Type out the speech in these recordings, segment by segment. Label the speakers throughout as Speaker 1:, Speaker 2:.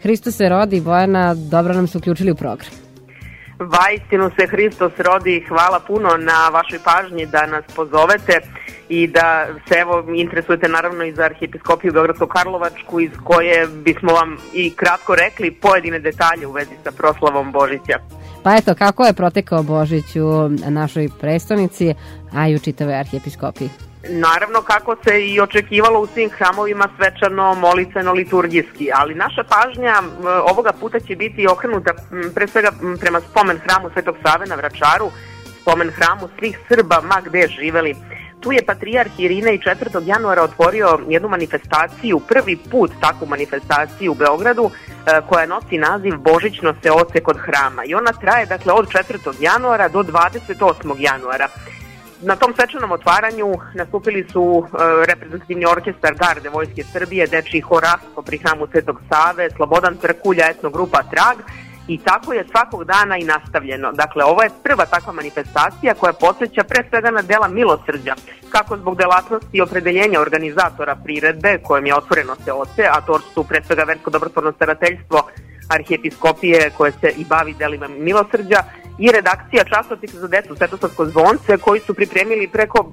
Speaker 1: Hristos se rodi, Bojana, dobro nam se uključili u program.
Speaker 2: Vaistinu se Hristos rodi, hvala puno na vašoj pažnji da nas pozovete i da se interesujete naravno i za Arhijepiskopiju Beogradsko-Karlovačku, iz koje bismo vam i kratko rekli pojedine detalje u vezi sa proslavom Božića.
Speaker 1: Pa eto, kako je protekao Božić u našoj prestonici, a i u čitavoj Arhijepiskopiji?
Speaker 2: Naravno, kako se i očekivalo u svim hramovima, svečano, molitveno, liturgijski, ali naša pažnja ovoga puta će biti okrenuta pre svega prema spomen hramu Svetog Save na Vračaru, spomen hramu svih Srba, ma gde živeli. Tu je patrijarh Irinej 4. januara otvorio jednu manifestaciju, prvi put takvu manifestaciju u Beogradu, koja nosi naziv Božićno seoce kod hrama. I ona traje dakle od 4. januara do 28. januara. Na tom svečanom otvaranju nastupili su reprezentativni orkestar Garde Vojske Srbije, dečiji hor Rasko pri hramu Svetog Save, Slobodan Trkulja, etnogrupa Trag, i tako je svakog dana i nastavljeno. Dakle, ovo je prva takva manifestacija koja podsjeća pre svega na dela milosrđa, kako zbog delatnosti i opredeljenja organizatora priredbe kojom je otvoreno seoce, a to su pre svega versko dobrotvorno starateljstvo Arhijepiskopije koje se i bavi delima milosrđa, i redakcija časopisa za decu Svetosavsko zvonce, koji su pripremili preko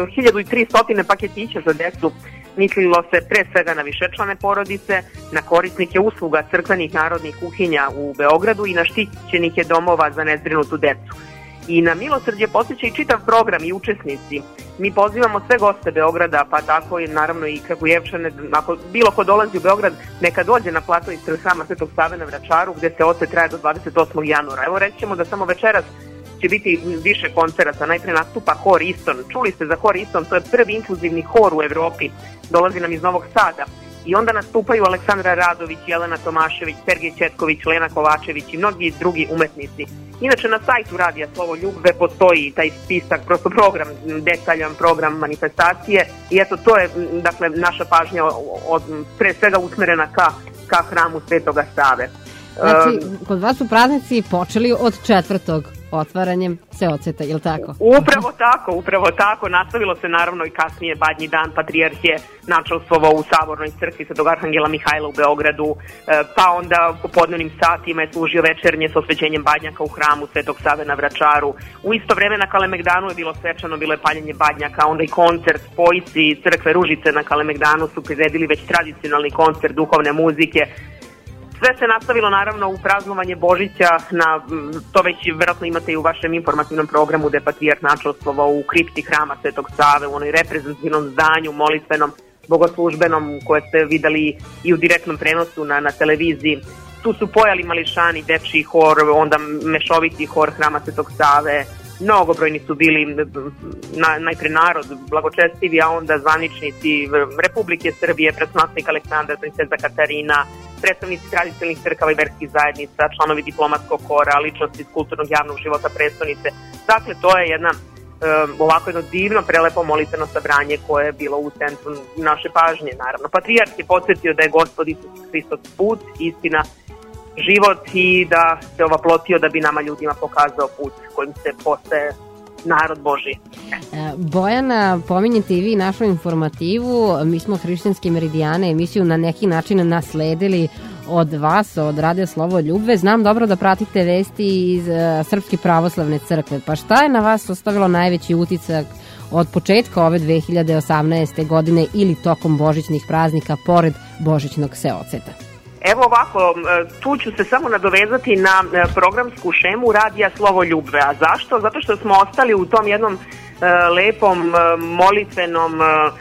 Speaker 2: 1300 paketića za decu. Mislilo se pre svega na višečlane porodice, na korisnike usluga crkvenih narodnih kuhinja u Beogradu i na štićenike domova za nezbrinutu decu. I na milosrđe posjeća i čitav program i učesnici. Mi pozivamo sve goste Beograda, pa tako i naravno i Kragujevčane, ako bilo ko dolazi u Beograd, neka dođe na plato ispred hrama Svetog Save na Vračaru, gde se oce traje do 28. januara. Evo rećemo da samo večeras će biti više koncerata. Najpre nastupa hor Iston. Čuli ste za hor Iston, to je prvi inkluzivni hor u Evropi. Dolazi nam iz Novog Sada. I onda nastupaju Aleksandra Radović, Jelena Tomašević, Sergej Ćetković, Lena Kovačević i mnogi drugi umetnici. Inače, na sajtu Radija Slovo Ljubve postoji taj spisak, prosto program, detaljan program manifestacije, i eto, to je, dakle, naša pažnja pre svega usmerena ka hramu Svetoga Save.
Speaker 1: Znači, kod vas su praznici počeli od 4. otvaranjem seoceta, je li tako?
Speaker 2: Upravo tako. Nastavilo se naravno i kasnije Badnji dan, patrijarh je načelstvovao u Sabornoj crkvi Svetog Arhangela Mihajla u Beogradu, pa onda u popodnevnim satima je služio večernje sa osvećenjem badnjaka u hramu Svetog Save na Vračaru. U isto vreme na Kalemegdanu je bilo svečano, bilo je paljenje badnjaka, onda i koncert, spojci Crkve Ružice na Kalemegdanu su priredili već tradicionalni koncert duhovne muzike. Sve se nastavilo naravno u praznovanje Božića, to već verovatno imate i u vašem informativnom programu, gde je patrijarh načelstvovao u kripti hrama Svetog Save, u onoj reprezentativnom zdanju, molitvenom, bogoslužbenom, koje ste videli i u direktnom prenosu na televiziji. Tu su pojali mališani, dečiji hor, onda mešoviti hor hrama Svetog Save. Mnogobrojni su bili najpre narod blagočestivi, a onda zvaničnici Republike Srbije, predsednik Aleksandar, princeza Katarina, predstavnici tradicionalnih crkava i verskih zajednica, članovi diplomatskog kora, ličnosti iz kulturnog javnog života prestonice. Dakle, to je ovako jedno divno, prelepo molitveno sabranje koje je bilo u centru naše pažnje, naravno. Patrijarh je podsjetio da je Gospod Isus Hristos put, istina, život, i da se ovaplotio da bi nama ljudima pokazao put kojim se postaje narod Božji.
Speaker 1: Bojana, pominjete i vi našu informativu. Mi smo Hrišćanske meridijane emisiju na neki način nasledili od vas, od Radio Slovo Ljubve. Znam dobro da pratite vesti iz Srpske pravoslavne crkve. Pa šta je na vas ostavilo najveći utisak od početka ove 2018. godine ili tokom božićnih praznika pored božićnog seoceta?
Speaker 2: Evo ovako, tu ću se samo nadovezati na programsku šemu Radija Slovo Ljubve. A zašto? Zato što smo ostali u tom jednom lepom molitvenom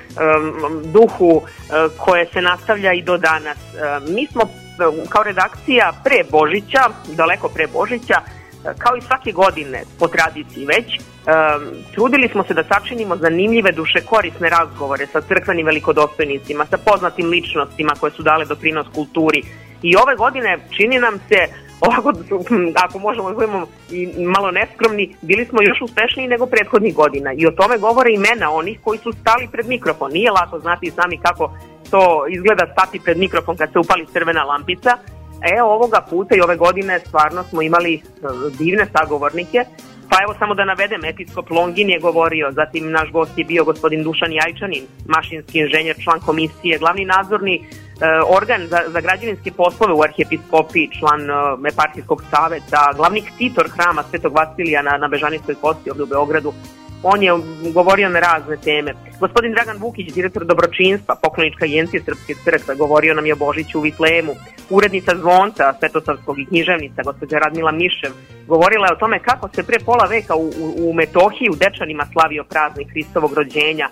Speaker 2: duhu koje se nastavlja i do danas. Mi smo kao redakcija pre Božića, daleko pre Božića, kao i svake godine po tradiciji već, trudili smo se da sačinimo zanimljive dušekorisne razgovore sa crkvenim velikodostojnicima, sa poznatim ličnostima koje su dale doprinos kulturi. I ove godine čini nam se, ovako, ako možemo da budemo i malo neskromni, bili smo još uspešniji nego prethodnih godina. I o tome govore imena onih koji su stali pred mikrofon. Nije lako znati i sami kako to izgleda stati pred mikrofon kad se upali crvena lampica. Ovoga puta i ove godine stvarno smo imali divne sagovornike, Pa evo samo da navedem, episkop Longin je govorio, zatim naš gost je bio gospodin Dušan Jajčanin, mašinski inženjer, član komisije, glavni nadzorni organ za građevinske poslove u arhijepiskopiji, član eparhijskog saveta, glavni ktitor hrama Svetog Vasilija na Bežanijskoj kosti ovdje u Beogradu. On je govorio na razne teme. Gospodin Dragan Vukić, direktor dobročinstva, poklonička agencije Srpske crkve, govorio nam je o Božiću u Vitlemu. Urednica Zvonca Svetosavskog i književnica, gospođa Radmila Mišev, govorila je o tome kako se pre pola veka u Metohiji, u Dečanima, slavio praznik Hristovog rođenja,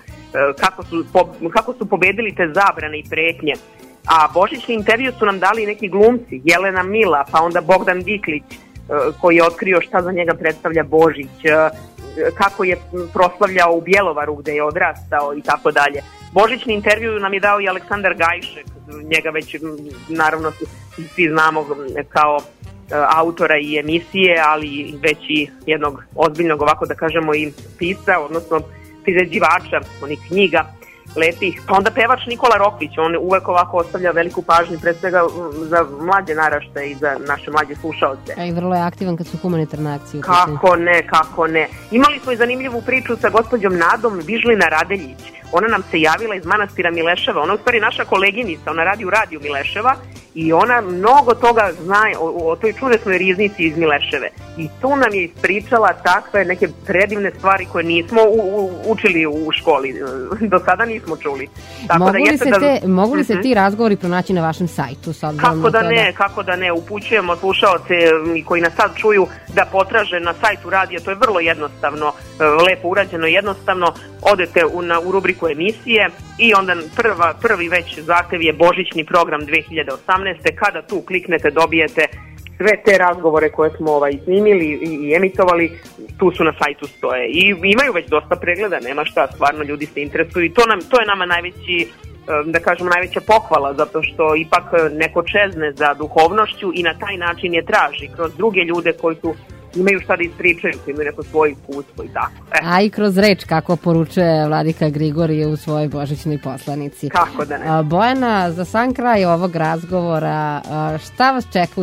Speaker 2: kako su pobedili te zabrane i pretnje. A božićni intervju su nam dali neki glumci, Jelena Mila, pa onda Bogdan Diklić, koji je otkrio šta za njega predstavlja Božić, kako je proslavljao u Bjelovaru gde je odrastao i tako dalje. Božićni intervju nam je dao i Aleksandar Gajšek, njega već naravno svi znamo kao autora i emisije, ali već i jednog ozbiljnog, ovako da kažemo, i pisca, odnosno priređivača onih knjiga lepih. Pa onda pevač Nikola Rokvić, on uvek ovako ostavlja veliku pažnju, pre svega za mlađe naraštaje i za naše mlađe slušaoce.
Speaker 1: A i vrlo je aktivan kad su humanitarne akcije.
Speaker 2: Kako ne. Imali smo i zanimljivu priču sa gospođom Nadom Vižlina Radeljić. Ona nam se javila iz manastira Mileševa. Ona je u stvari naša koleginica, ona radi u radiju Mileševa i ona mnogo toga zna o toj čudesnoj riznici iz Mileševe. I tu nam je ispričala takve neke predivne stvari koje nismo učili u školi. Do sada nismo čuli. Tako
Speaker 1: mogu li se ti razgovori pronaći na vašem sajtu?
Speaker 2: Kako da ne. Upućujemo slušaoce koji nas sad čuju da potraže na sajtu radija. To je vrlo jednostavno, lepo urađeno, jednostavno. Odete u rubriku emisije i onda prvi već zahtev je Božićni program 2018. Kada tu kliknete dobijete sve te razgovore koje smo snimili i emitovali, tu su na sajtu stoje. I imaju već dosta pregleda, nema šta, stvarno ljudi se interesuju i to je nama najveći, da kažemo, najveća pohvala, zato što ipak neko čezne za duhovnošću i na taj način je traži kroz druge ljude koji imaju šta da ispričaju, koji imaju neko svoje iskustvo i tako.
Speaker 1: A i kroz reč, kako poručuje vladika Grigorije u svojoj božićnoj poslanici.
Speaker 2: Kako da ne.
Speaker 1: Bojana, za sam kraj ovog razgovora, šta vas čeka u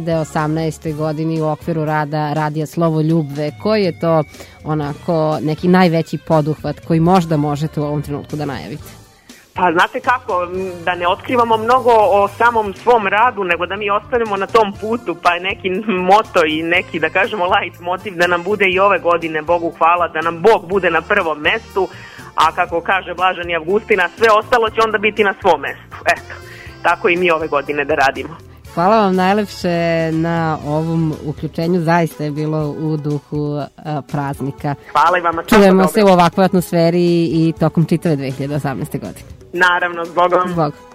Speaker 1: 2018. godini u okviru rada Radija Slovo Ljubve? Koji je to onako neki najveći poduhvat koji možda možete u ovom trenutku da najavite?
Speaker 2: Pa znate kako, da ne otkrivamo mnogo o samom svom radu, nego da mi ostanemo na tom putu, pa je neki moto i neki, da kažemo, light motiv da nam bude i ove godine, Bogu hvala, da nam Bog bude na prvom mestu, a kako kaže Blaženi Avgustina, sve ostalo će onda biti na svom mestu. Eto, tako i mi ove godine da radimo.
Speaker 1: Hvala vam najlepše na ovom uključenju, zaista je bilo u duhu praznika.
Speaker 2: Hvala i vama.
Speaker 1: Čujemo se u ovakvoj atmosferi i tokom čitave 2018. godine.
Speaker 2: Naravno, zbogom.
Speaker 1: Zbog.